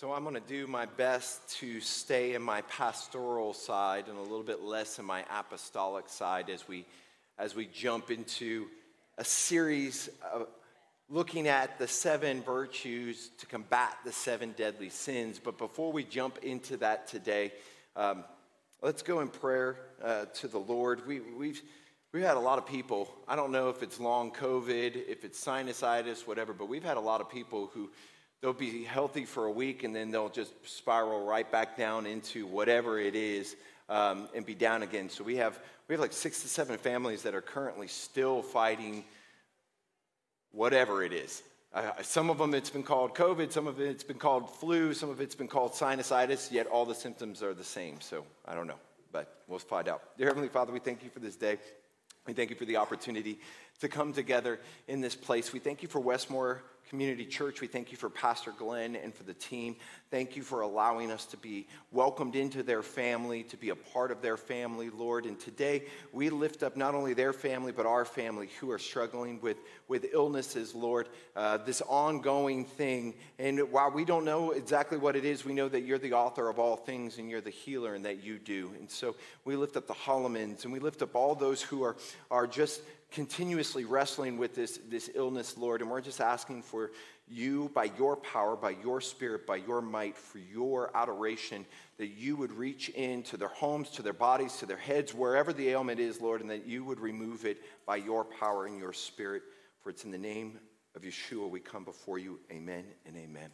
So I'm going to do my best to stay in my pastoral side and a little bit less in my apostolic side as we jump into a series looking at the 7 virtues to combat the 7 deadly sins. But before we jump into that today, let's go in prayer to the Lord. We've had a lot of people. I don't know if it's long COVID, if it's sinusitis, whatever, but we've had a lot of people who they'll be healthy for a week and then they'll just spiral right back down into whatever it is and be down again. So we have like 6 to 7 families that are currently still fighting whatever it is. Some of them it's been called COVID, some of it's been called flu, some of it's been called sinusitis, yet all the symptoms are the same. So I don't know, but we'll find out. Dear Heavenly Father, we thank you for this day. We thank you for the opportunity to come together in this place. We thank you for Westmore Community Church. We thank you for Pastor Glenn and for the team. Thank you for allowing us to be welcomed into their family, to be a part of their family, Lord. And today we lift up not only their family, but our family who are struggling with illnesses, Lord, this ongoing thing. And while we don't know exactly what it is, we know that you're the author of all things and you're the healer and that you do. And so we lift up the Hollemans and we lift up all those who are just continuously wrestling with this illness, Lord, and we're just asking for you, by your power, by your spirit, by your might, for your adoration, that you would reach into their homes, to their bodies, to their heads, wherever the ailment is, Lord, and that you would remove it by your power and your spirit. For it's in the name of Yeshua we come before you. Amen and amen.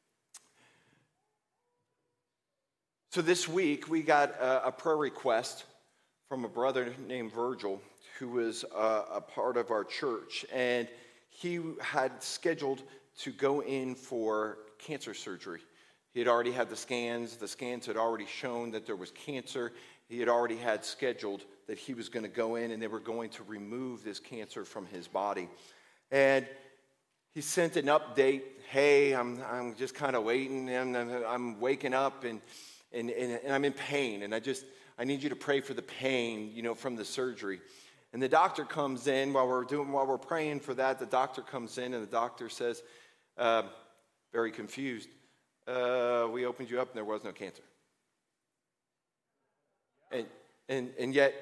So this week we got a prayer request from a brother named Virgil, who was a part of our church, and he had scheduled to go in for cancer surgery. He had already had the scans had already shown that there was cancer. He had already had scheduled that he was going to go in and they were going to remove this cancer from his body. And he sent an update, hey, I'm just kind of waiting, and I'm waking up and I'm in pain, and I need you to pray for the pain, from the surgery. And the doctor comes in while we're praying for that. The doctor comes in and the doctor says, very confused, we opened you up and there was no cancer. And yet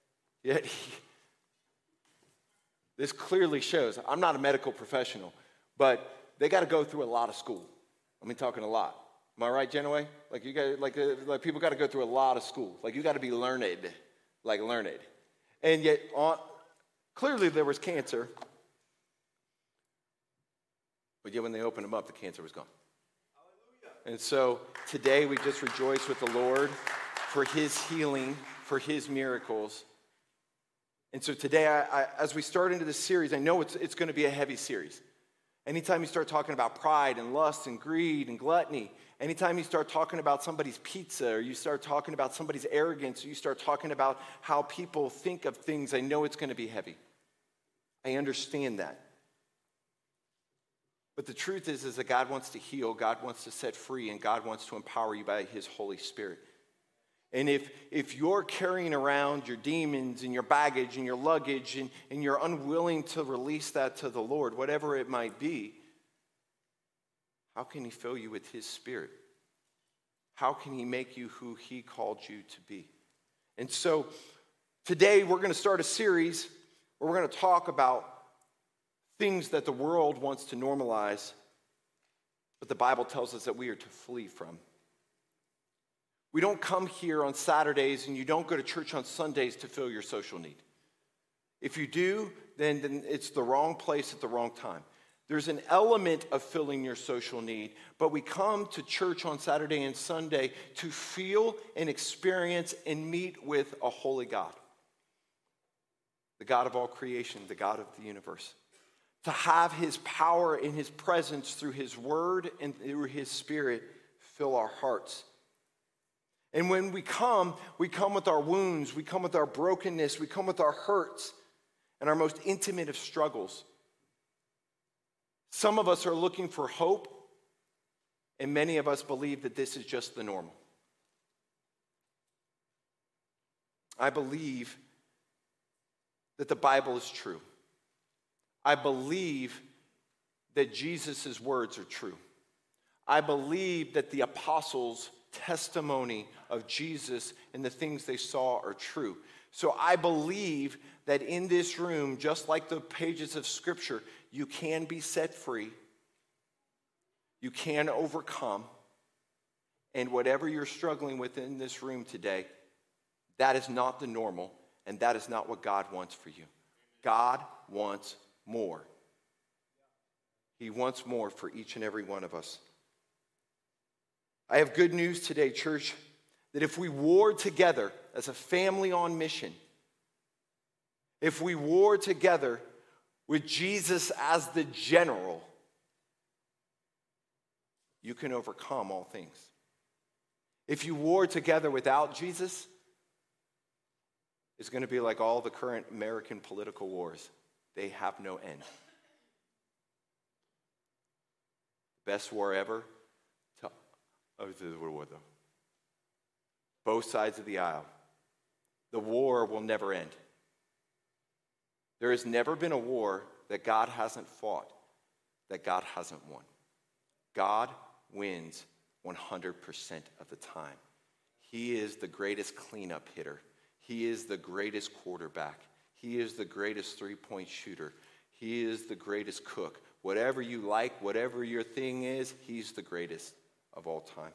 this clearly shows, I'm not a medical professional, but they got to go through a lot of school. Talking a lot. Am I right, Genoway? Like you got like people got to go through a lot of school. Like you got to be learned. And yet, clearly there was cancer. But yet when they opened him up, the cancer was gone. Hallelujah. And so today we just rejoice with the Lord for his healing, for his miracles. And so today, as we start into this series, I know it's going to be a heavy series. Anytime you start talking about pride and lust and greed and gluttony, anytime you start talking about somebody's pizza or you start talking about somebody's arrogance or you start talking about how people think of things, I know it's going to be heavy. I understand that. But the truth is that God wants to heal, God wants to set free, and God wants to empower you by his Holy Spirit. And if you're carrying around your demons and your baggage and your luggage and you're unwilling to release that to the Lord, whatever it might be, how can he fill you with his spirit? How can he make you who he called you to be? And so today we're going to start a series where we're going to talk about things that the world wants to normalize, but the Bible tells us that we are to flee from. We don't come here on Saturdays and you don't go to church on Sundays to fill your social need. If you do, then it's the wrong place at the wrong time. There's an element of filling your social need, but we come to church on Saturday and Sunday to feel and experience and meet with a holy God. The God of all creation, the God of the universe. To have his power and his presence through his word and through his spirit fill our hearts. And when we come with our wounds, we come with our brokenness, we come with our hurts and our most intimate of struggles. Some of us are looking for hope, and many of us believe that this is just the normal. I believe that the Bible is true. I believe that Jesus' words are true. I believe that the apostles' testimony of Jesus and the things they saw are true. So I believe that in this room, just like the pages of Scripture, you can be set free. You can overcome. And whatever you're struggling with in this room today, that is not the normal, and that is not what God wants for you. God wants more. He wants more for each and every one of us. I have good news today, church, that if we war together as a family on mission, if we war together with Jesus as the general, you can overcome all things. If you war together without Jesus, it's going to be like all the current American political wars. They have no end. Best war ever. Both sides of the aisle. The war will never end. There has never been a war that God hasn't fought, that God hasn't won. God wins 100% of the time. He is the greatest cleanup hitter. He is the greatest quarterback. He is the greatest three-point shooter. He is the greatest cook. Whatever you like, whatever your thing is, he's the greatest of all time.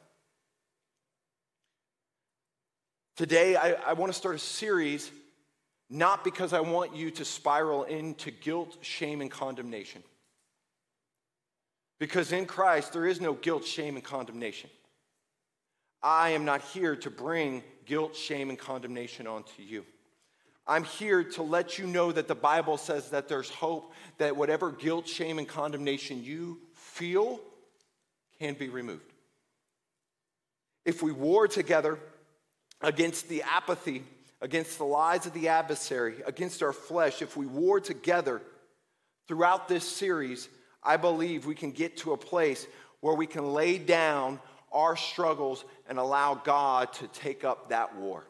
Today, I want to start a series, not because I want you to spiral into guilt, shame, and condemnation. Because in Christ, there is no guilt, shame, and condemnation. I am not here to bring guilt, shame, and condemnation onto you. I'm here to let you know that the Bible says that there's hope, that whatever guilt, shame, and condemnation you feel can be removed. If we war together against the apathy, against the lies of the adversary, against our flesh, if we war together throughout this series, I believe we can get to a place where we can lay down our struggles and allow God to take up that war.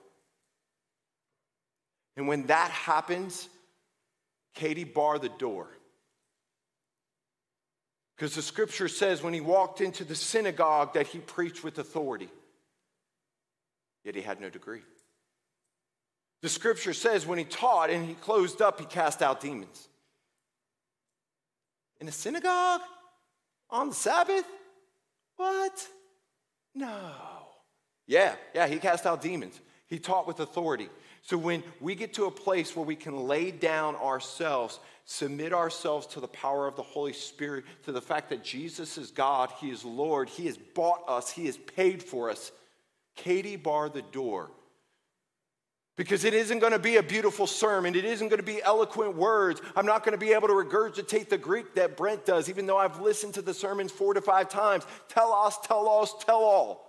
And when that happens, Katie, bar the door. Because the scripture says when he walked into the synagogue that he preached with authority. Yet he had no degree. The scripture says when he taught and he closed up, he cast out demons. In a synagogue? On the Sabbath? What? No. Yeah, he cast out demons. He taught with authority. So when we get to a place where we can lay down ourselves, submit ourselves to the power of the Holy Spirit, to the fact that Jesus is God, he is Lord, he has bought us, he has paid for us, Katie, bar the door. Because it isn't going to be a beautiful sermon. It isn't going to be eloquent words. I'm not going to be able to regurgitate the Greek that Brent does, even though I've listened to the sermons 4 to 5 times. Tell us, tell all.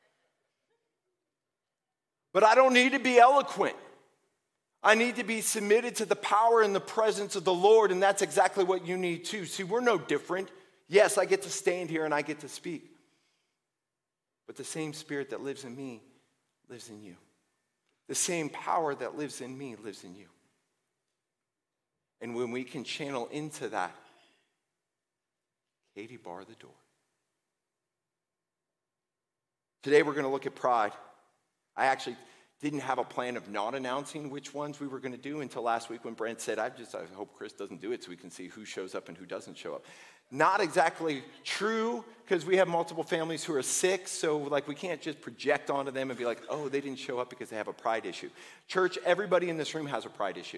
But I don't need to be eloquent. I need to be submitted to the power and the presence of the Lord, and that's exactly what you need too. See, we're no different. Yes, I get to stand here and I get to speak. But the same Spirit that lives in me lives in you. The same power that lives in me lives in you. And when we can channel into that, Katie, bar the door. Today we're going to look at pride. I actually didn't have a plan of not announcing which ones we were going to do until last week when Brent said, I hope Chris doesn't do it so we can see who shows up and who doesn't show up. Not exactly true, because we have multiple families who are sick, so we can't just project onto them and be like, oh, they didn't show up because they have a pride issue. Church, everybody in this room has a pride issue.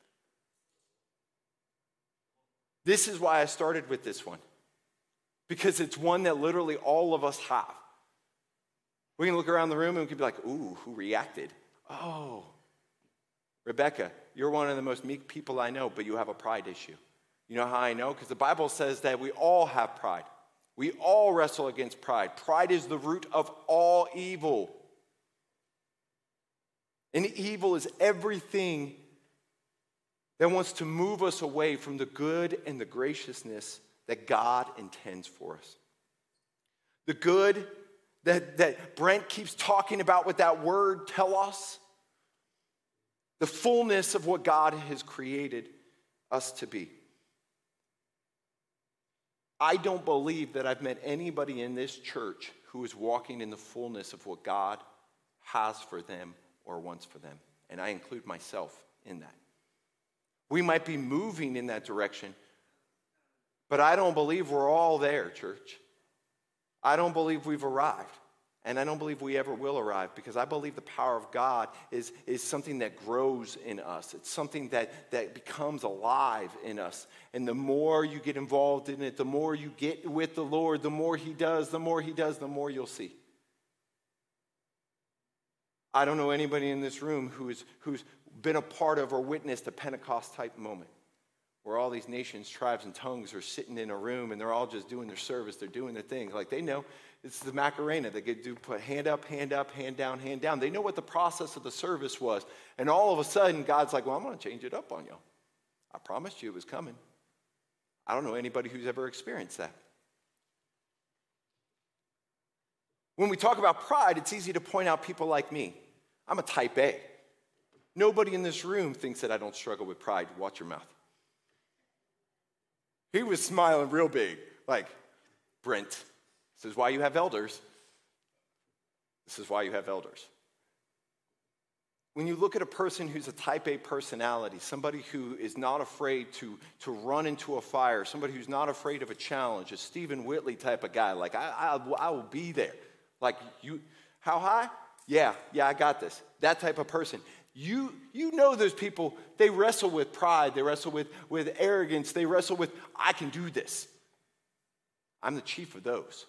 This is why I started with this one, because it's one that literally all of us have. We can look around the room and we can be like, ooh, who reacted? Oh, Rebecca, you're one of the most meek people I know, but you have a pride issue. You know how I know? Because the Bible says that we all have pride. We all wrestle against pride. Pride is the root of all evil. And evil is everything that wants to move us away from the good and the graciousness that God intends for us. The good that Brent keeps talking about with that word, telos. The fullness of what God has created us to be. I don't believe that I've met anybody in this church who is walking in the fullness of what God has for them or wants for them. And I include myself in that. We might be moving in that direction, but I don't believe we're all there, church. I don't believe we've arrived. And I don't believe we ever will arrive, because I believe the power of God is something that grows in us. It's something that becomes alive in us. And the more you get involved in it, the more you get with the Lord, the more He does, the more He does, the more you'll see. I don't know anybody in this room who's been a part of or witnessed a Pentecost type moment where all these nations, tribes, and tongues are sitting in a room and they're all just doing their service. They're doing their thing. Like, they know it's the Macarena. They get to put hand up, hand down, hand down. They know what the process of the service was. And all of a sudden, God's like, well, I'm going to change it up on you. I promised you it was coming. I don't know anybody who's ever experienced that. When we talk about pride, it's easy to point out people like me. I'm a type A. Nobody in this room thinks that I don't struggle with pride. Watch your mouth. He was smiling real big, like, Brent, this is why you have elders. This is why you have elders. When you look at a person who's a type A personality, somebody who is not afraid to run into a fire, somebody who's not afraid of a challenge, a Stephen Whitley type of guy, like, I will be there. Like, you, how high? Yeah, I got this. That type of person. You know those people, they wrestle with pride, they wrestle with arrogance, they wrestle with, I can do this. I'm the chief of those.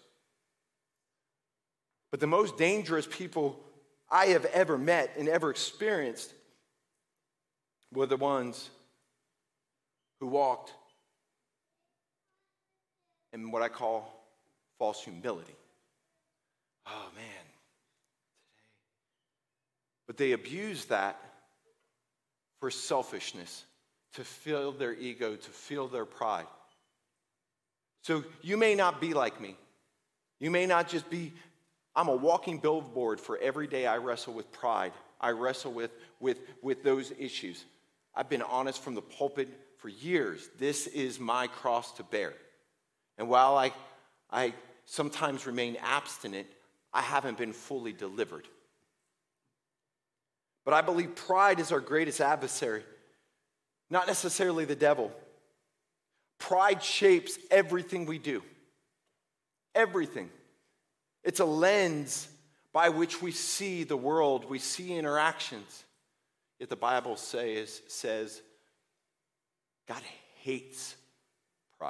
But the most dangerous people I have ever met and ever experienced were the ones who walked in what I call false humility. Oh, man. But they abuse that for selfishness, to fill their ego, to fill their pride. So you may not be like me. You may not just be, I'm a walking billboard for every day I wrestle with pride. I wrestle with those issues. I've been honest from the pulpit for years. This is my cross to bear. And while I sometimes remain abstinent, I haven't been fully delivered. But I believe pride is our greatest adversary, not necessarily the devil. Pride shapes everything we do. Everything. It's a lens by which we see the world, we see interactions. Yet the Bible says God hates pride.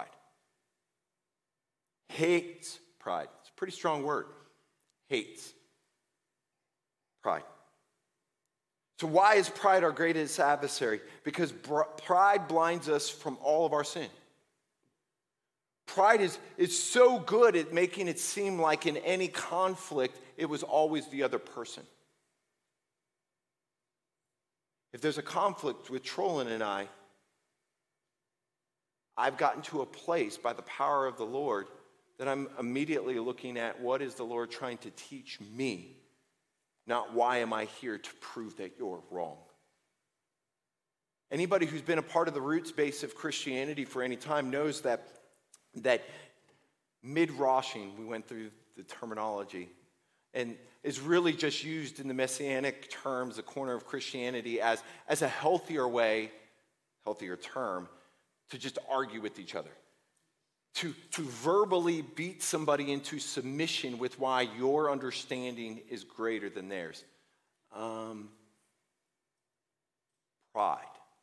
Hates pride. It's a pretty strong word. Hates pride. So why is pride our greatest adversary? Because pride blinds us from all of our sin. Pride is so good at making it seem like in any conflict, it was always the other person. If there's a conflict with Trollan and I've gotten to a place by the power of the Lord that I'm immediately looking at what is the Lord trying to teach me, not why am I here to prove that you're wrong. Anybody who's been a part of the roots base of Christianity for any time knows that midrashing, we went through the terminology, and is really just used in the messianic terms, the corner of Christianity, as a healthier term, to just argue with each other. To verbally beat somebody into submission with why your understanding is greater than theirs. Pride.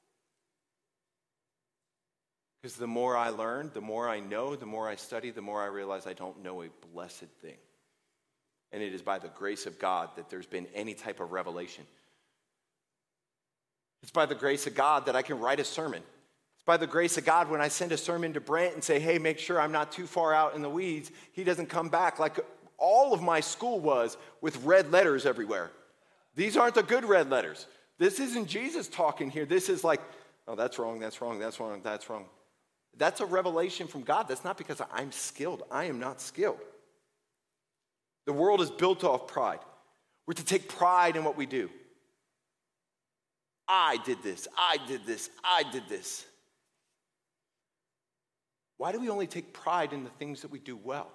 Because the more I learn, the more I know, the more I study, the more I realize I don't know a blessed thing. And it is by the grace of God that there's been any type of revelation. It's by the grace of God that I can write a sermon. By the grace of God, when I send a sermon to Brent and say, hey, make sure I'm not too far out in the weeds, he doesn't come back like all of my school was with red letters everywhere. These aren't the good red letters. This isn't Jesus talking here. This is like, oh, that's wrong, that's wrong, that's wrong, that's wrong. That's a revelation from God. That's not because I'm skilled. I am not skilled. The world is built off pride. We're to take pride in what we do. I did this, I did this, I did this. Why do we only take pride in the things that we do well?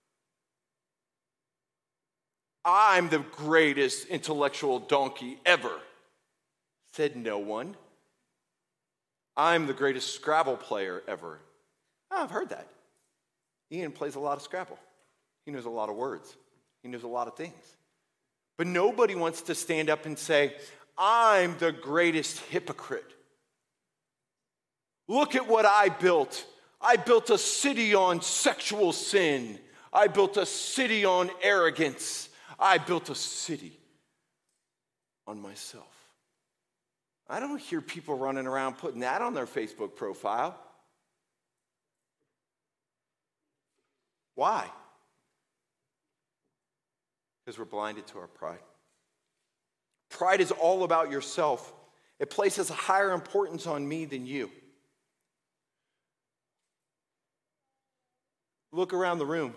I'm the greatest intellectual donkey ever, said no one. I'm the greatest Scrabble player ever. Oh, I've heard that. Ian plays a lot of Scrabble. He knows a lot of words. He knows a lot of things. But nobody wants to stand up and say, I'm the greatest hypocrite. Look at what I built. I built a city on sexual sin. I built a city on arrogance. I built a city on myself. I don't hear people running around putting that on their Facebook profile. Why? Because we're blinded to our pride. Pride is all about yourself. It places a higher importance on me than you. Look around the room.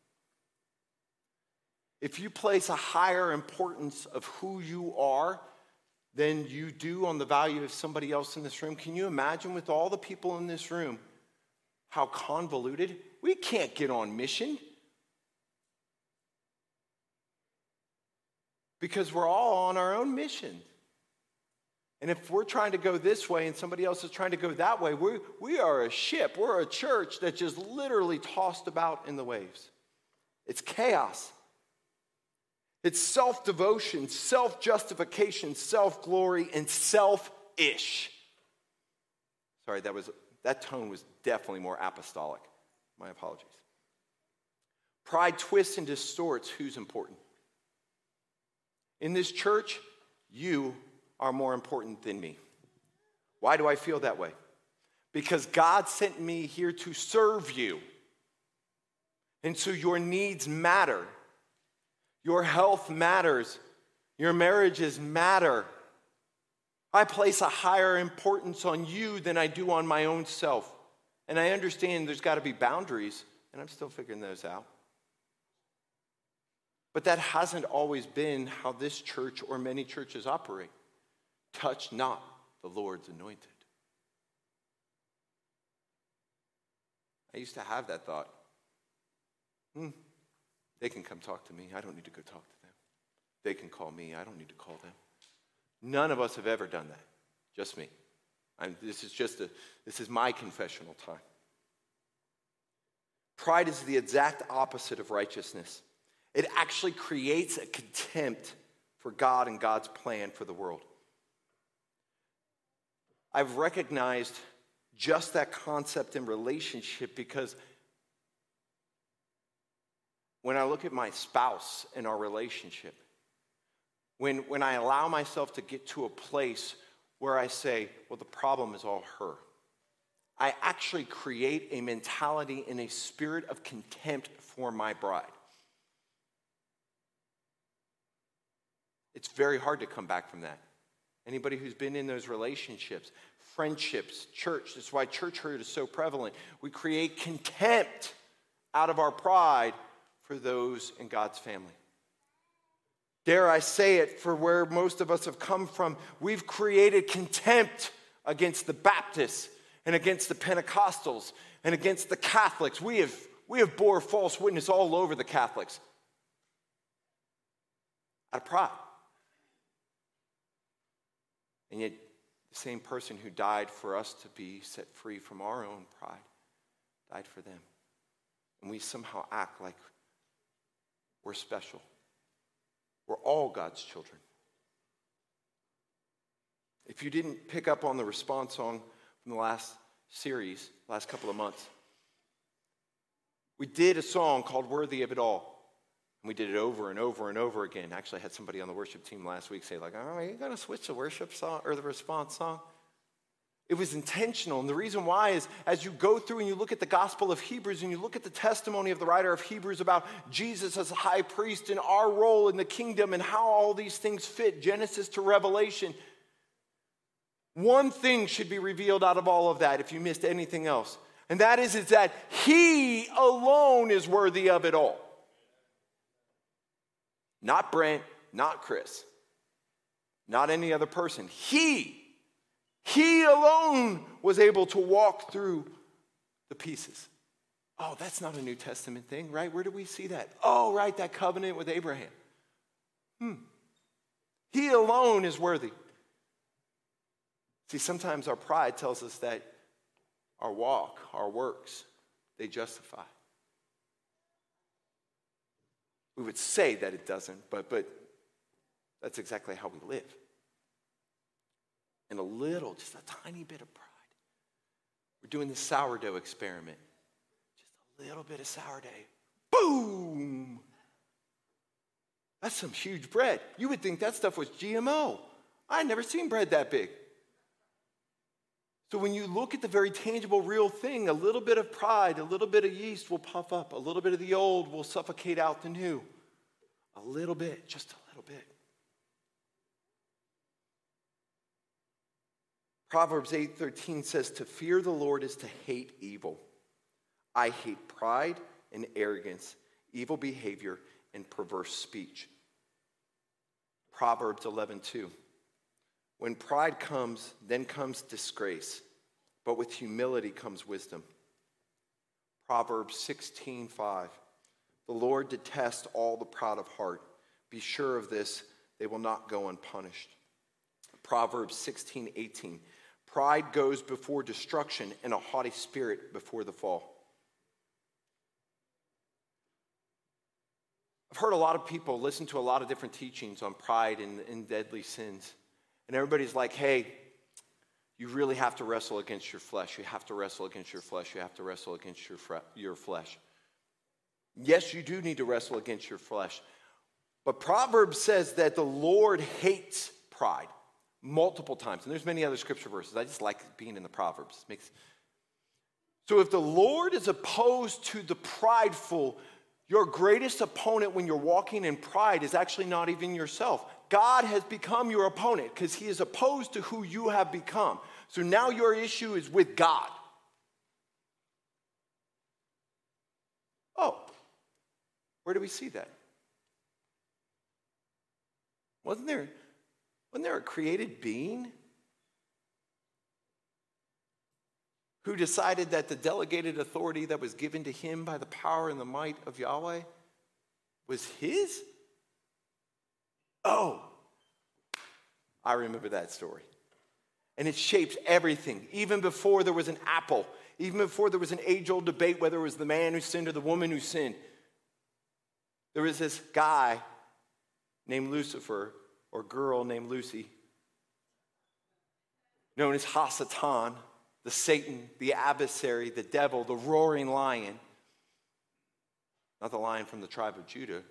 If you place a higher importance of who you are than you do on the value of somebody else in this room, can you imagine with all the people in this room how convoluted? We can't get on mission because we're all on our own mission. And if we're trying to go this way and somebody else is trying to go that way, we are a ship. We're a church that's just literally tossed about in the waves. It's chaos. It's self-devotion, self-justification, self-glory, and selfish. Sorry, that tone was definitely more apostolic. My apologies. Pride twists and distorts who's important. In this church, you are more important than me. Why do I feel that way? Because God sent me here to serve you. And so your needs matter. Your health matters. Your marriages matter. I place a higher importance on you than I do on my own self. And I understand there's got to be boundaries, and I'm still figuring those out. But that hasn't always been how this church or many churches operate. Touch not the Lord's anointed. I used to have that thought. They can come talk to me. I don't need to go talk to them. They can call me. I don't need to call them. None of us have ever done that. Just me. This is my confessional time. Pride is the exact opposite of righteousness. It actually creates a contempt for God and God's plan for the world. I've recognized just that concept in relationship because when I look at my spouse and our relationship, when I allow myself to get to a place where I say, well, the problem is all her, I actually create a mentality and a spirit of contempt for my bride. It's very hard to come back from that. Anybody who's been in those relationships, friendships, church, that's why church hurt is so prevalent. We create contempt out of our pride for those in God's family. Dare I say it, for where most of us have come from, we've created contempt against the Baptists and against the Pentecostals and against the Catholics. We have bore false witness all over the Catholics out of pride. And yet, the same person who died for us to be set free from our own pride died for them. And we somehow act like we're special. We're all God's children. If you didn't pick up on the response song from the last couple of months, we did a song called Worthy of It All. And we did it over and over and over again. Actually, I had somebody on the worship team last week say, like, oh, are you going to switch the worship song or the response song? It was intentional. And the reason why is as you go through and you look at the Gospel of Hebrews and you look at the testimony of the writer of Hebrews about Jesus as a high priest and our role in the kingdom and how all these things fit, Genesis to Revelation, one thing should be revealed out of all of that if you missed anything else. And that is that he alone is worthy of it all. Not Brent, not Chris, not any other person. He alone was able to walk through the pieces. Oh, that's not a New Testament thing, right? Where do we see that? Oh, right, that covenant with Abraham. He alone is worthy. See, sometimes our pride tells us that our walk, our works, they justify. We would say that it doesn't, but that's exactly how we live. And just a tiny bit of pride. We're doing the sourdough experiment. Just a little bit of sourdough. Boom! That's some huge bread. You would think that stuff was GMO. I had never seen bread that big. So when you look at the very tangible, real thing, a little bit of pride, a little bit of yeast will puff up. A little bit of the old will suffocate out the new. A little bit, just a little bit. Proverbs 8:13 says, to fear the Lord is to hate evil. I hate pride and arrogance, evil behavior, and perverse speech. Proverbs 11:2. When pride comes, then comes disgrace, but with humility comes wisdom. Proverbs 16:5. The Lord detests all the proud of heart. Be sure of this, they will not go unpunished. Proverbs 16:18. Pride goes before destruction, and a haughty spirit before the fall. I've heard a lot of people listen to a lot of different teachings on pride and deadly sins. And everybody's like, hey, you really have to wrestle against your flesh. You have to wrestle against your flesh. You have to wrestle against your flesh. Yes, you do need to wrestle against your flesh. But Proverbs says that the Lord hates pride multiple times. And there's many other scripture verses. I just like being in the Proverbs. So if the Lord is opposed to the prideful, your greatest opponent when you're walking in pride is actually not even yourself. God has become your opponent because he is opposed to who you have become. So now your issue is with God. Oh, where do we see that? Wasn't there a created being who decided that the delegated authority that was given to him by the power and the might of Yahweh was his? Oh, I remember that story. And it shapes everything. Even before there was an apple, even before there was an age-old debate whether it was the man who sinned or the woman who sinned, there was this guy named Lucifer, or girl named Lucy, known as Hasatan, the Satan, the adversary, the devil, the roaring lion. Not the lion from the tribe of Judah.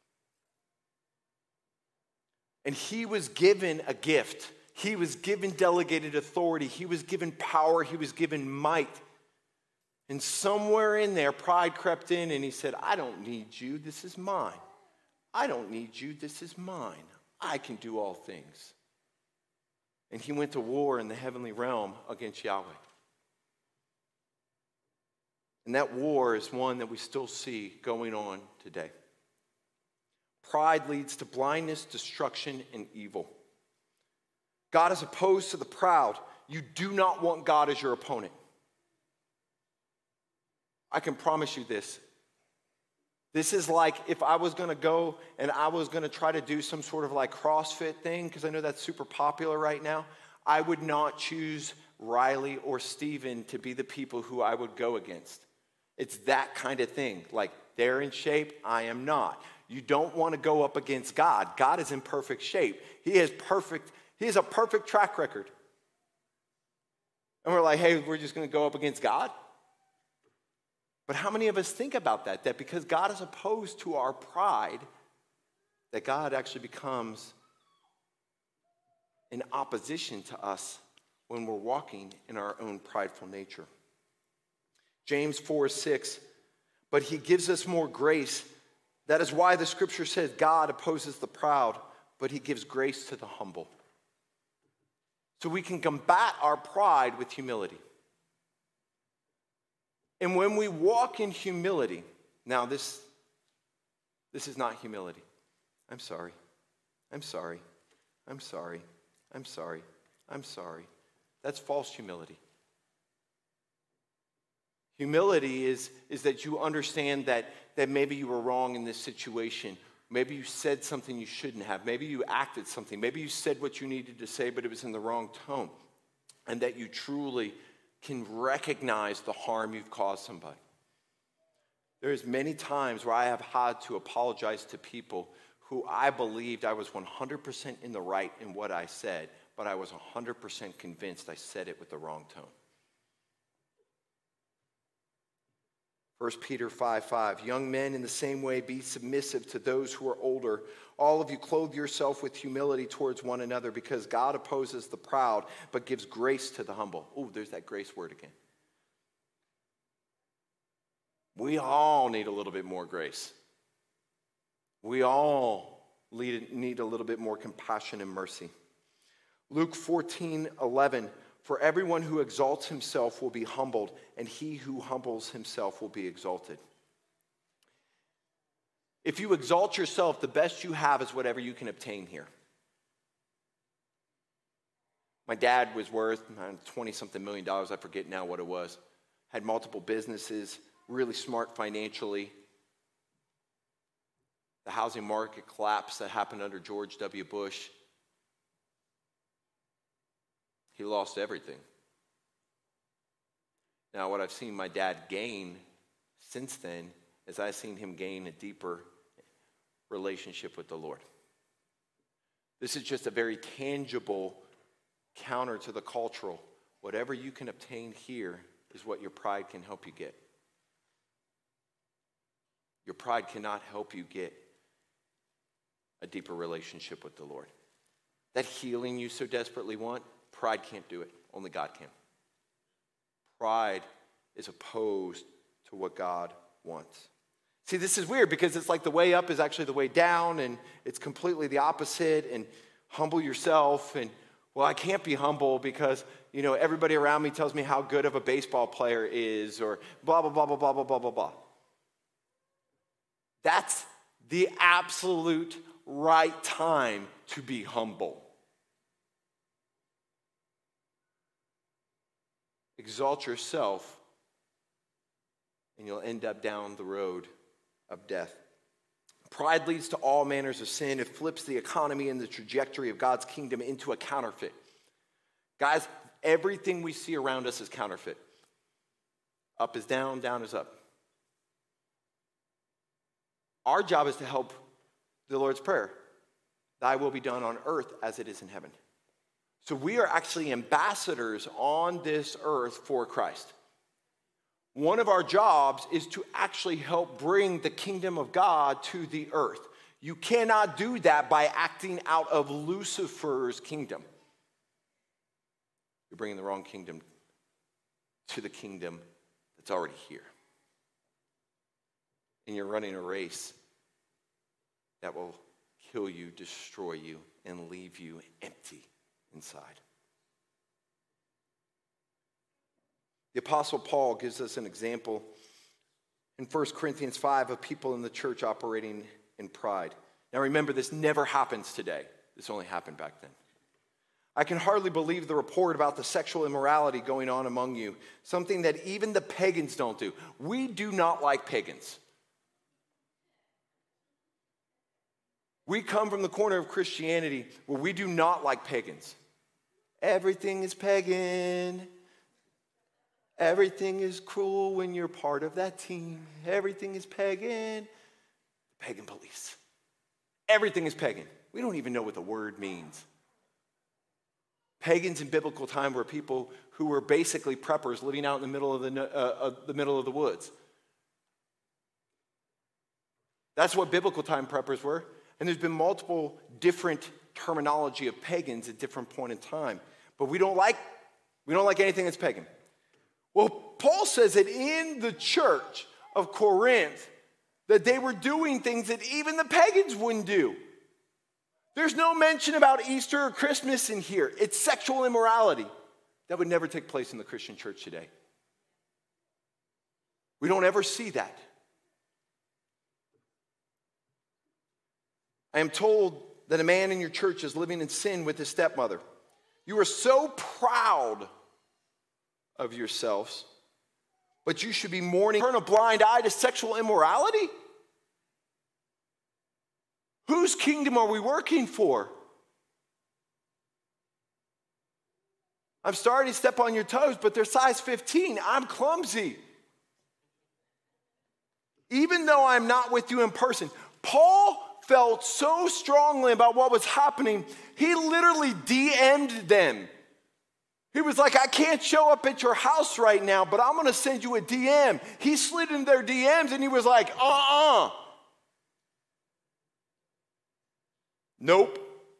And he was given a gift. He was given delegated authority. He was given power. He was given might. And somewhere in there, pride crept in and he said, I don't need you. This is mine. I don't need you. This is mine. I can do all things. And he went to war in the heavenly realm against Yahweh. And that war is one that we still see going on today. Pride leads to blindness, destruction, and evil. God is opposed to the proud. You do not want God as your opponent. I can promise you this. This is like if I was going to go and I was going to try to do some sort of like CrossFit thing, because I know that's super popular right now. I would not choose Riley or Steven to be the people who I would go against. It's that kind of thing. Like, they're in shape, I am not. You don't want to go up against God. God is in perfect shape. He has a perfect track record. And we're like, hey, we're just going to go up against God? But how many of us think about that? That because God is opposed to our pride, that God actually becomes in opposition to us when we're walking in our own prideful nature. James 4:6, but he gives us more grace. That is why the scripture says God opposes the proud, but he gives grace to the humble. So we can combat our pride with humility. And when we walk in humility, now this is not humility. I'm sorry. I'm sorry. I'm sorry. I'm sorry. I'm sorry. That's false humility. Humility is that you understand that maybe you were wrong in this situation. Maybe you said something you shouldn't have. Maybe you acted something. Maybe you said what you needed to say, but it was in the wrong tone. And that you truly can recognize the harm you've caused somebody. There's many times where I have had to apologize to people who I believed I was 100% in the right in what I said, but I was 100% convinced I said it with the wrong tone. 1 Peter 5:5, young men in the same way be submissive to those who are older. All of you clothe yourself with humility towards one another because God opposes the proud but gives grace to the humble. Oh, there's that grace word again. We all need a little bit more grace. We all need a little bit more compassion and mercy. Luke 14:11, for everyone who exalts himself will be humbled, and he who humbles himself will be exalted. If you exalt yourself, the best you have is whatever you can obtain here. My dad was worth 20-something million dollars. I forget now what it was. Had multiple businesses, really smart financially. The housing market collapse that happened under George W. Bush. He lost everything. Now, what I've seen my dad gain since then is I've seen him gain a deeper relationship with the Lord. This is just a very tangible counter to the cultural. Whatever you can obtain here is what your pride can help you get. Your pride cannot help you get a deeper relationship with the Lord. That healing you so desperately want, pride can't do it. Only God can. Pride is opposed to what God wants. See, this is weird because it's like the way up is actually the way down, and it's completely the opposite. And humble yourself, and well, I can't be humble because, everybody around me tells me how good of a baseball player is, or blah, blah, blah, blah, blah, blah, blah, blah, blah. That's the absolute right time to be humble. Exalt yourself, and you'll end up down the road of death. Pride leads to all manners of sin. It flips the economy and the trajectory of God's kingdom into a counterfeit. Guys, everything we see around us is counterfeit. Up is down, down is up. Our job is to help the Lord's Prayer. Thy will be done on earth as it is in heaven. So we are actually ambassadors on this earth for Christ. One of our jobs is to actually help bring the kingdom of God to the earth. You cannot do that by acting out of Lucifer's kingdom. You're bringing the wrong kingdom to the kingdom that's already here. And you're running a race that will kill you, destroy you, and leave you empty inside. The Apostle Paul gives us an example in 1 Corinthians 5 of people in the church operating in pride. Now remember, this never happens today. This only happened back then. I can hardly believe the report about the sexual immorality going on among you, something that even the pagans don't do. We do not like pagans. We come from the corner of Christianity where we do not like pagans. Everything is pagan. Everything is cruel when you're part of that team. Everything is pagan. Pagan police. Everything is pagan. We don't even know what the word means. Pagans in biblical time were people who were basically preppers living out in the middle of the woods. That's what biblical time preppers were. And there's been multiple different terminology of pagans at different point in time. But we don't like anything that's pagan. Well, Paul says that in the church of Corinth, that they were doing things that even the pagans wouldn't do. There's no mention about Easter or Christmas in here. It's sexual immorality. That would never take place in the Christian church today. We don't ever see that. I am told that a man in your church is living in sin with his stepmother. You are so proud of yourselves but you should be mourning. Turn a blind eye to sexual immorality? Whose kingdom are we working for? I'm sorry to step on your toes, but they're size 15. I'm clumsy. Even though I'm not with you in person, Paul felt so strongly about what was happening, he literally DM'd them. He was like, I can't show up at your house right now, but I'm going to send you a DM. He slid in their DMs and he was like, Nope.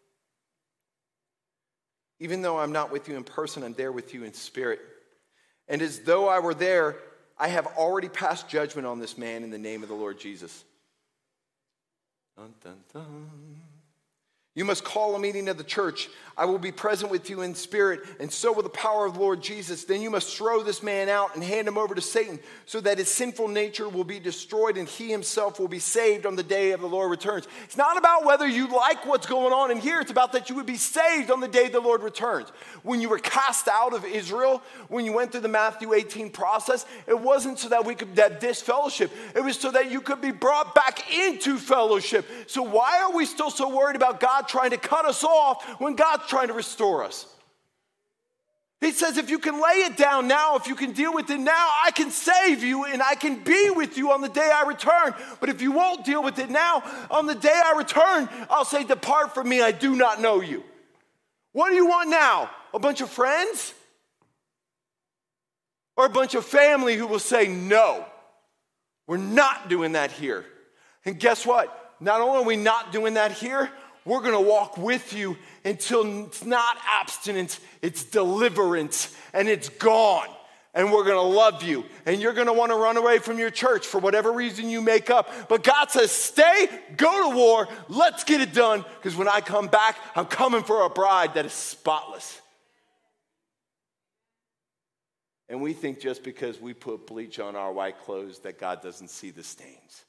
Even though I'm not with you in person, I'm there with you in spirit. And as though I were there, I have already passed judgment on this man in the name of the Lord Jesus. Dun, dun, dun. You must call a meeting of the church. I will be present with you in spirit, and so will the power of the Lord Jesus. Then you must throw this man out and hand him over to Satan, so that his sinful nature will be destroyed and he himself will be saved on the day of the Lord returns. It's not about whether you like what's going on in here. It's about that you would be saved on the day the Lord returns. When you were cast out of Israel, when you went through the Matthew 18 process, it wasn't so that we could have this fellowship. It was so that you could be brought back into fellowship. So why are we still so worried about God trying to cut us off when God's trying to restore us? He says, if you can lay it down now, if you can deal with it now, I can save you and I can be with you on the day I return. But if you won't deal with it now, on the day I return, I'll say, depart from me, I do not know you. What do you want now? A bunch of friends? Or a bunch of family who will say, no, we're not doing that here. And guess what? Not only are we not doing that here, we're going to walk with you until it's not abstinence, it's deliverance, and it's gone. And we're going to love you. And you're going to want to run away from your church for whatever reason you make up. But God says, stay, go to war, let's get it done. Because when I come back, I'm coming for a bride that is spotless. And we think just because we put bleach on our white clothes that God doesn't see the stains.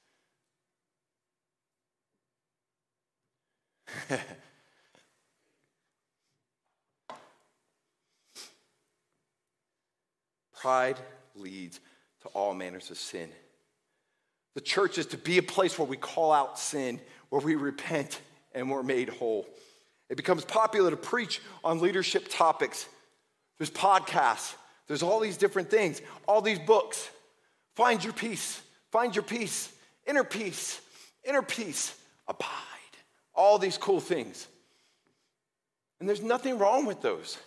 Pride leads to all manners of sin. The church is to be a place where we call out sin, where we repent and we're made whole. It becomes popular to preach on leadership topics. There's podcasts. There's all these different things, all these books. Find your peace. Find your peace. Inner peace. Inner peace. Abide. All these cool things. And there's nothing wrong with those.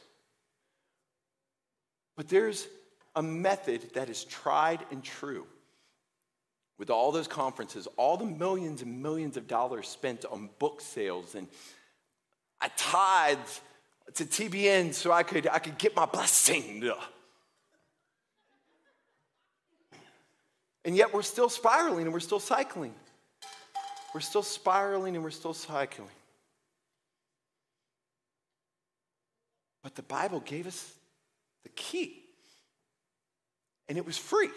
But there's a method that is tried and true. With all those conferences, all the millions and millions of dollars spent on book sales, and I tithed to TBN so I could get my blessing. And yet we're still spiraling and we're still cycling. We're still spiraling and we're still cycling. But the Bible gave us the key. And it was free.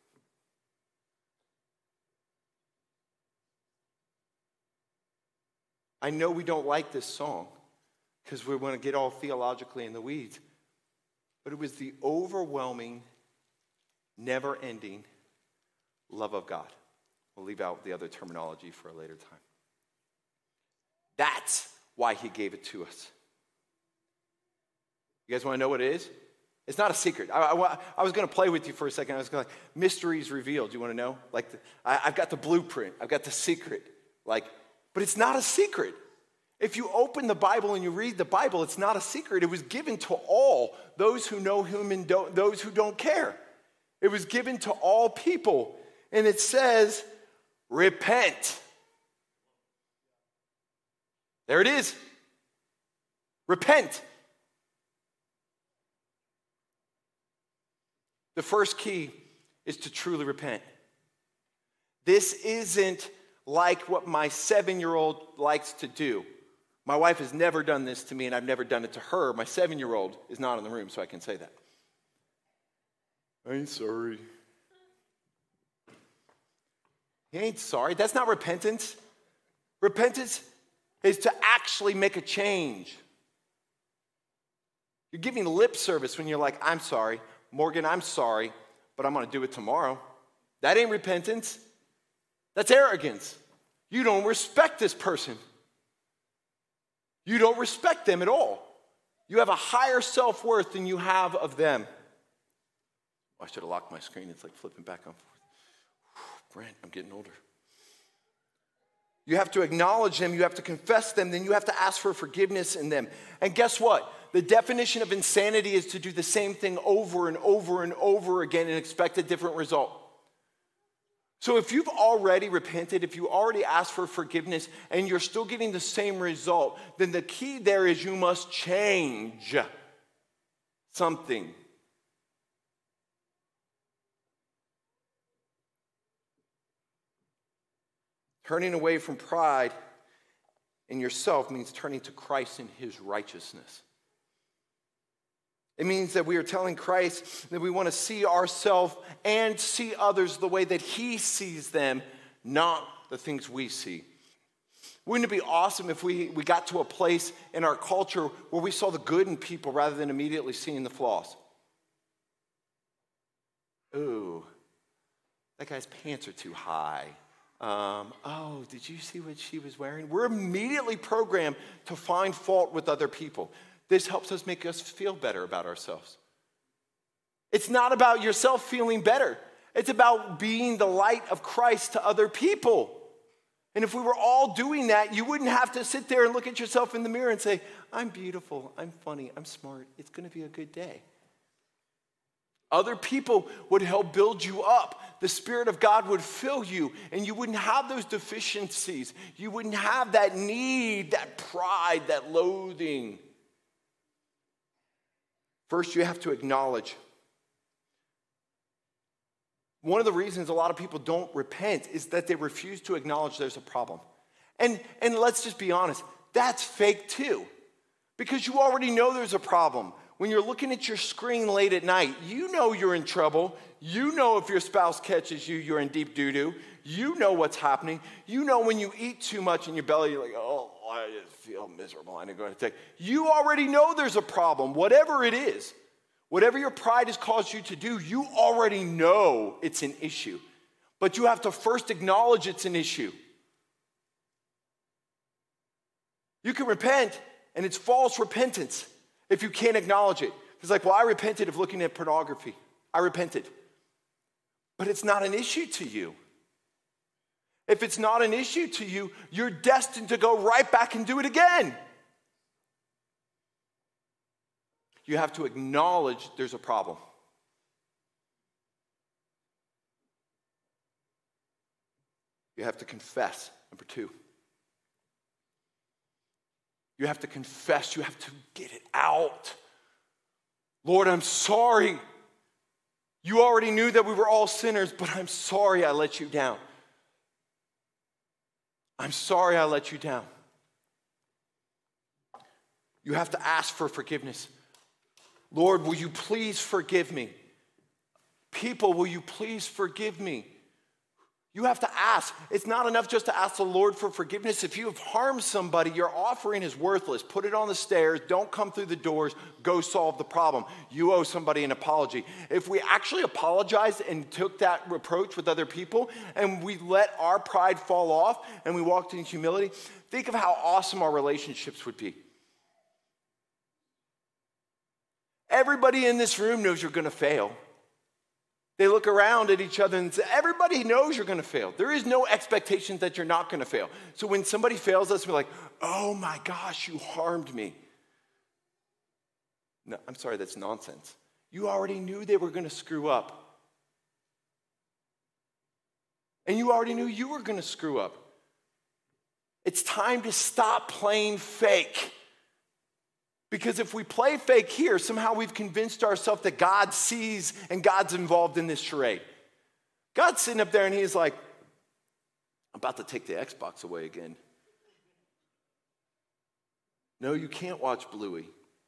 I know we don't like this song because we want to get all theologically in the weeds. But it was the overwhelming, never-ending love of God. We'll leave out the other terminology for a later time. That's why he gave it to us. You guys want to know what it is? It's not a secret. I was going to play with you for a second. I was going to mysteries revealed. Do you want to know? I've got the blueprint. I've got the secret. But it's not a secret. If you open the Bible and you read the Bible, it's not a secret. It was given to all, those who know him and those who don't care. It was given to all people. And it says, repent. There it is. Repent. The first key is to truly repent. This isn't like what my 7-year-old likes to do. My wife has never done this to me, and I've never done it to her. My 7-year-old is not in the room, so I can say that. I ain't sorry. He ain't sorry. That's not repentance. Repentance is to actually make a change. You're giving lip service when you're like, I'm sorry. Morgan, I'm sorry, but I'm going to do it tomorrow. That ain't repentance. That's arrogance. You don't respect this person. You don't respect them at all. You have a higher self-worth than you have of them. Oh, I should have locked my screen. It's like flipping back and forth. Brent, I'm getting older. You have to acknowledge them. You have to confess them. Then you have to ask for forgiveness in them. And guess what? The definition of insanity is to do the same thing over and over and over again and expect a different result. So if you've already repented, if you already asked for forgiveness, and you're still getting the same result, then the key there is you must change something. Turning away from pride in yourself means turning to Christ and his righteousness. It means that we are telling Christ that we want to see ourselves and see others the way that he sees them, not the things we see. Wouldn't it be awesome if we got to a place in our culture where we saw the good in people rather than immediately seeing the flaws? Ooh, that guy's pants are too high. Oh, did you see what she was wearing? We're immediately programmed to find fault with other people. This helps us make us feel better about ourselves. It's not about yourself feeling better. It's about being the light of Christ to other people. And if we were all doing that, you wouldn't have to sit there and look at yourself in the mirror and say, I'm beautiful, I'm funny, I'm smart, it's going to be a good day. Other people would help build you up. The Spirit of God would fill you, and you wouldn't have those deficiencies. You wouldn't have that need, that pride, that loathing. First, you have to acknowledge. One of the reasons a lot of people don't repent is that they refuse to acknowledge there's a problem. And let's just be honest, that's fake too. Because you already know there's a problem. When you're looking at your screen late at night, you know you're in trouble. You know if your spouse catches you, you're in deep doo-doo. You know what's happening. You know when you eat too much in your belly, you're like, oh, I just feel miserable. I'm going to take. You already know there's a problem, whatever it is. Whatever your pride has caused you to do, you already know it's an issue. But you have to first acknowledge it's an issue. You can repent, and it's false repentance if you can't acknowledge it. It's like, well, I repented of looking at pornography. I repented. But it's not an issue to you. If it's not an issue to you, you're destined to go right back and do it again. You have to acknowledge there's a problem. You have to confess, number 2. You have to confess. You have to get it out. Lord, I'm sorry. You already knew that we were all sinners, but I'm sorry I let you down. I'm sorry I let you down. You have to ask for forgiveness. Lord, will you please forgive me? People, will you please forgive me? You have to ask. It's not enough just to ask the Lord for forgiveness. If you have harmed somebody, your offering is worthless. Put it on the stairs. Don't come through the doors. Go solve the problem. You owe somebody an apology. If we actually apologized and took that reproach with other people and we let our pride fall off and we walked in humility, think of how awesome our relationships would be. Everybody in this room knows you're going to fail. They look around at each other and say, everybody knows you're going to fail. There is no expectation that you're not going to fail. So when somebody fails us, we're like, oh my gosh, you harmed me. No, I'm sorry, that's nonsense. You already knew they were going to screw up. And you already knew you were going to screw up. It's time to stop playing fake. Because if we play fake here, somehow we've convinced ourselves that God sees and God's involved in this charade. God's sitting up there and he's like, I'm about to take the Xbox away again. No, you can't watch Bluey.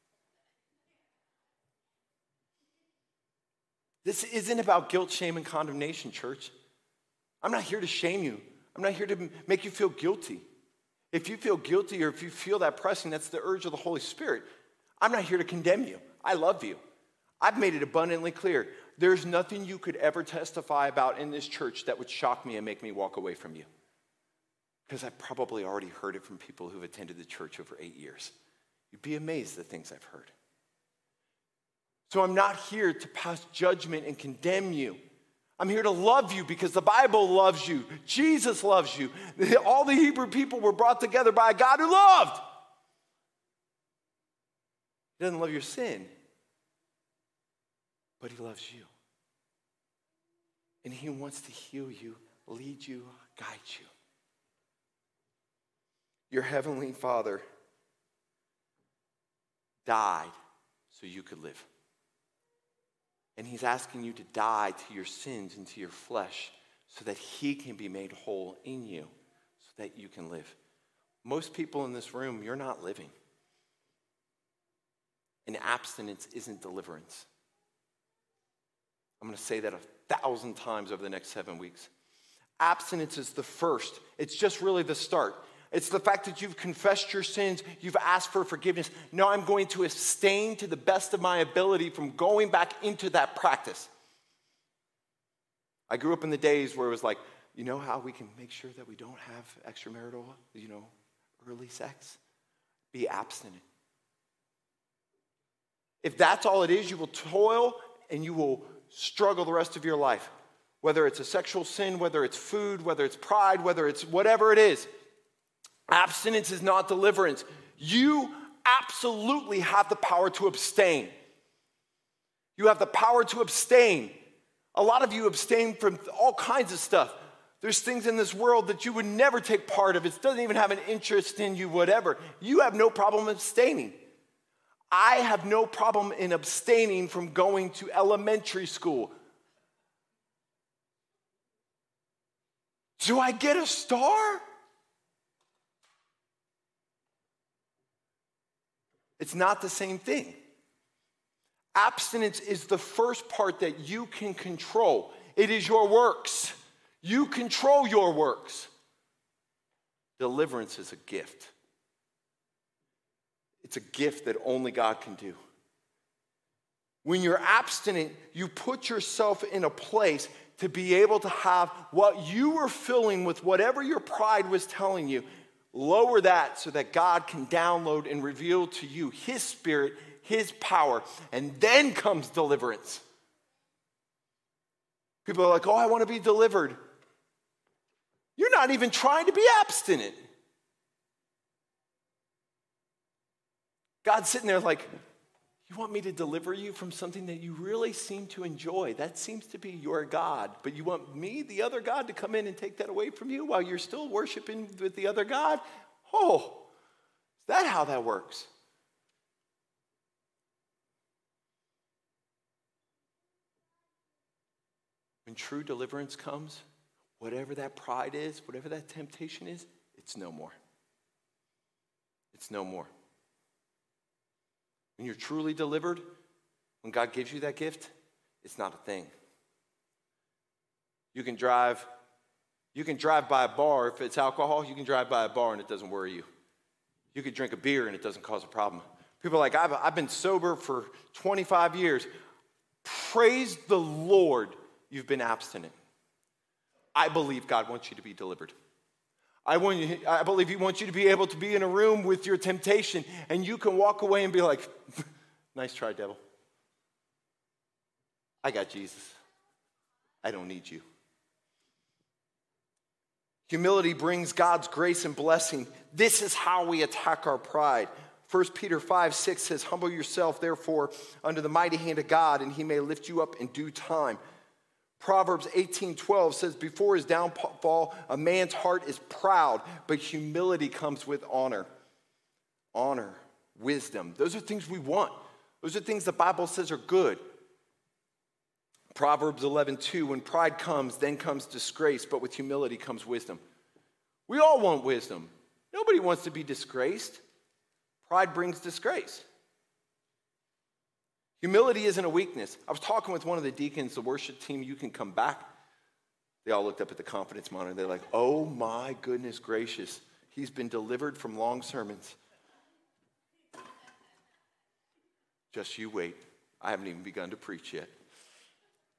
This isn't about guilt, shame, and condemnation, church. I'm not here to shame you. I'm not here to make you feel guilty. If you feel guilty or if you feel that pressing, that's the urge of the Holy Spirit. I'm not here to condemn you. I love you. I've made it abundantly clear. there's nothing you could ever testify about in this church that would shock me and make me walk away from you. Because I've probably already heard it from people who've attended the church over 8 years. You'd be amazed at the things I've heard. So I'm not here to pass judgment and condemn you. I'm here to love you because the Bible loves you. Jesus loves you. All the Hebrew people were brought together by a God who loved. He doesn't love your sin, but he loves you. And he wants to heal you, lead you, guide you. Your heavenly Father died so you could live. And he's asking you to die to your sins and to your flesh so that he can be made whole in you, so that you can live. Most people in this room, you're not living. And abstinence isn't deliverance. I'm going to say that 1,000 times over the next 7 weeks. Abstinence is the first. It's just really the start. It's the fact that you've confessed your sins, you've asked for forgiveness. Now I'm going to abstain to the best of my ability from going back into that practice. I grew up in the days where it was like, you know how we can make sure that we don't have extramarital, early sex? Be abstinent. If that's all it is, you will toil and you will struggle the rest of your life. Whether it's a sexual sin, whether it's food, whether it's pride, whether it's whatever it is. Abstinence is not deliverance. You absolutely have the power to abstain. You have the power to abstain. A lot of you abstain from all kinds of stuff. There's things in this world that you would never take part of. It doesn't even have an interest in you, whatever. You have no problem abstaining. I have no problem in abstaining from going to elementary school. Do I get a star? It's not the same thing. Abstinence is the first part that you can control. It is your works. You control your works. Deliverance is a gift. It's a gift that only God can do. When you're abstinent, you put yourself in a place to be able to have what you were filling with whatever your pride was telling you. Lower that so that God can download and reveal to you his spirit, his power, and then comes deliverance. People are like, oh, I want to be delivered. You're not even trying to be abstinent. God's sitting there like, you want me to deliver you from something that you really seem to enjoy? That seems to be your God. But you want me, the other God, to come in and take that away from you while you're still worshiping with the other God? Oh, is that how that works? When true deliverance comes, whatever that pride is, whatever that temptation is, it's no more. It's no more. When you're truly delivered, when God gives you that gift, it's not a thing. You can drive by a bar. If it's alcohol, you can drive by a bar and it doesn't worry you. You could drink a beer and it doesn't cause a problem. People are like, I've been sober for 25 years. Praise the Lord, you've been abstinent. I believe God wants you to be delivered. I believe he wants you to be able to be in a room with your temptation and you can walk away and be like, nice try, devil. I got Jesus. I don't need you. Humility brings God's grace and blessing. This is how we attack our pride. 1 Peter 5:6 says, humble yourself, therefore, under the mighty hand of God, and he may lift you up in due time. Proverbs 18:12 says, before his downfall, a man's heart is proud, but humility comes with honor. Honor, wisdom. Those are things we want. Those are things the Bible says are good. Proverbs 11:2, when pride comes, then comes disgrace, but with humility comes wisdom. We all want wisdom. Nobody wants to be disgraced. Pride brings disgrace. Humility isn't a weakness. I was talking with one of the deacons, the worship team, you can come back. They all looked up at the confidence monitor. They're like, oh my goodness gracious. He's been delivered from long sermons. Just you wait. I haven't even begun to preach yet.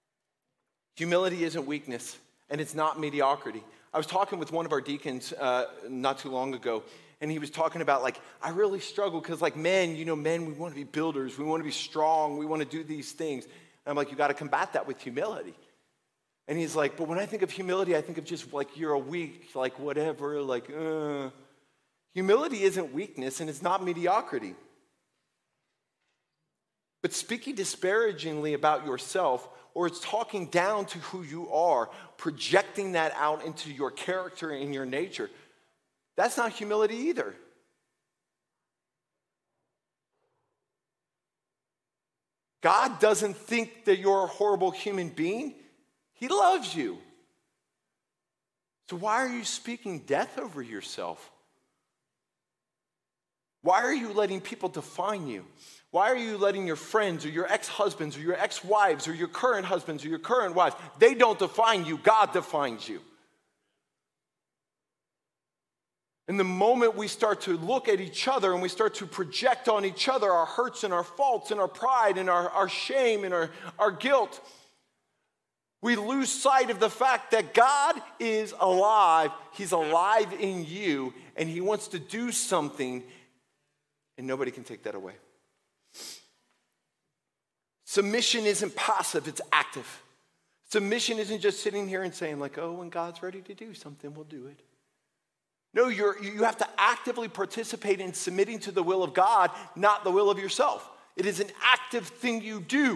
Humility isn't weakness, and it's not mediocrity. I was talking with one of our deacons not too long ago, and he was talking about, like, I really struggle because, like, men, we want to be builders. We want to be strong. We want to do these things. And I'm like, you got to combat that with humility. And he's like, but when I think of humility, I think of just, like, you're a weak, like, whatever, like, Humility isn't weakness, and it's not mediocrity. But speaking disparagingly about yourself, or it's talking down to who you are, projecting that out into your character and your nature, that's not humility either. God doesn't think that you're a horrible human being. He loves you. So why are you speaking death over yourself? Why are you letting people define you? Why are you letting your friends or your ex-husbands or your ex-wives or your current husbands or your current wives, they don't define you, God defines you. And the moment we start to look at each other and we start to project on each other our hurts and our faults and our pride and our shame and our guilt, we lose sight of the fact that God is alive. He's alive in you, and he wants to do something, and nobody can take that away. Submission isn't passive, it's active. Submission isn't just sitting here and saying, like, oh, when God's ready to do something, we'll do it. No, you have to actively participate in submitting to the will of God, not the will of yourself. It is an active thing you do.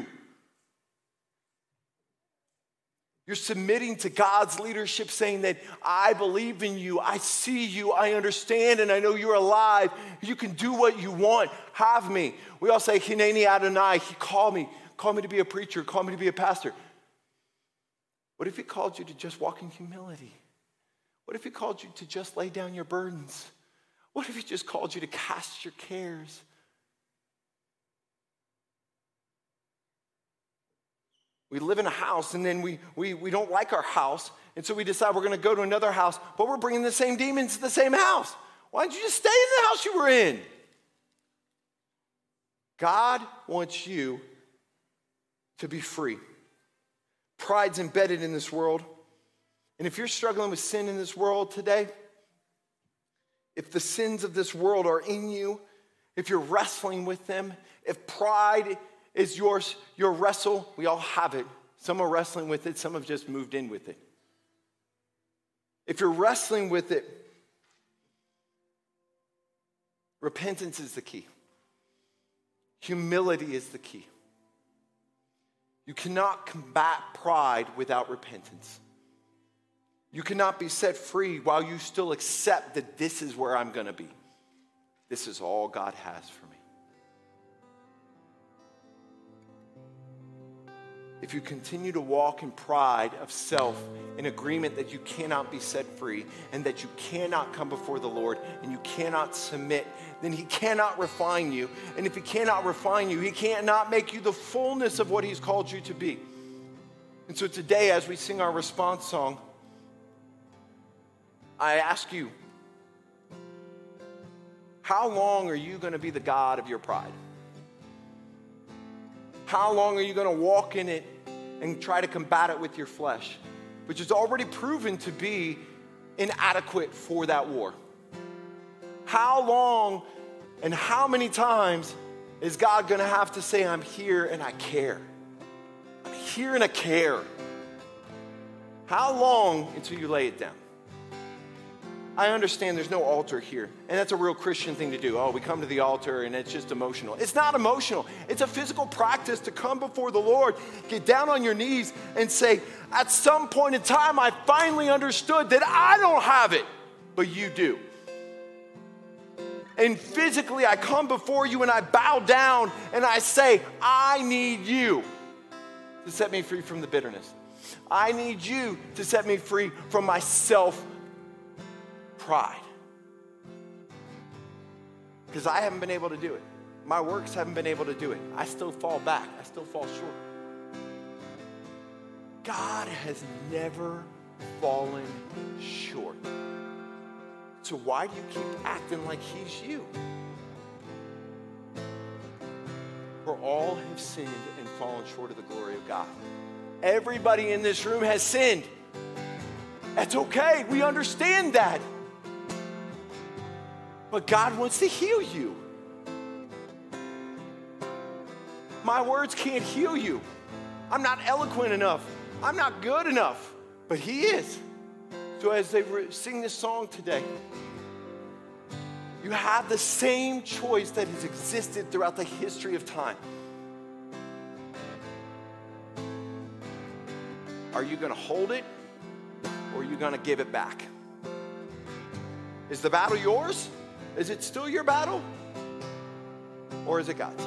You're submitting to God's leadership, saying that I believe in you, I see you, I understand, and I know you're alive. You can do what you want. Have me. We all say, Hineni Adonai, he called me to be a preacher, call me to be a pastor. What if he called you to just walk in humility? What if he called you to just lay down your burdens? What if he just called you to cast your cares? We live in a house, and then we don't like our house, and so we decide we're going to go to another house, but we're bringing the same demons to the same house. Why don't you just stay in the house you were in? God wants you to be free. Pride's embedded in this world. And if you're struggling with sin in this world today, if the sins of this world are in you, if you're wrestling with them, if pride is your wrestle, we all have it. Some are wrestling with it, some have just moved in with it. If you're wrestling with it, repentance is the key. Humility is the key. You cannot combat pride without repentance. You cannot be set free while you still accept that this is where I'm going to be. This is all God has for me. If you continue to walk in pride of self, in agreement that you cannot be set free and that you cannot come before the Lord and you cannot submit, then he cannot refine you. And if he cannot refine you, he cannot make you the fullness of what he's called you to be. And so today, as we sing our response song, I ask you, how long are you going to be the God of your pride? How long are you going to walk in it and try to combat it with your flesh, which is already proven to be inadequate for that war? How long and how many times is God going to have to say, I'm here and I care? I'm here and I care. How long until you lay it down? I understand there's no altar here, and that's a real Christian thing to do. Oh, we come to the altar, and it's just emotional. It's not emotional. It's a physical practice to come before the Lord, get down on your knees, and say, at some point in time, I finally understood that I don't have it, but you do. And physically, I come before you, and I bow down, and I say, I need you to set me free from the bitterness. I need you to set me free from my self-pride. Because I haven't been able to do it. My works haven't been able to do it. I still fall back. I still fall short. God has never fallen short. So why do you keep acting like he's you? For all have sinned and fallen short of the glory of God. Everybody in this room has sinned. That's okay. We understand that. But God wants to heal you. My words can't heal you. I'm not eloquent enough. I'm not good enough. But He is. So as they sing this song today, you have the same choice that has existed throughout the history of time. Are you going to hold it, or are you going to give it back? Is the battle yours? Is it still your battle? Or is it God's?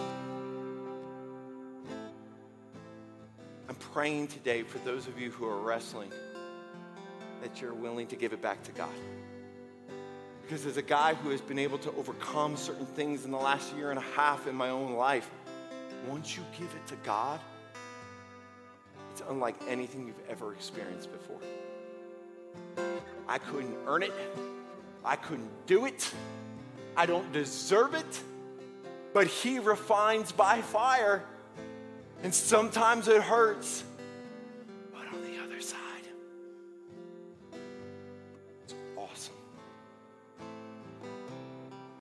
I'm praying today for those of you who are wrestling that you're willing to give it back to God. Because as a guy who has been able to overcome certain things in the last year and a half in my own life, once you give it to God, it's unlike anything you've ever experienced before. I couldn't earn it. I couldn't do it. I don't deserve it. But He refines by fire. And sometimes it hurts.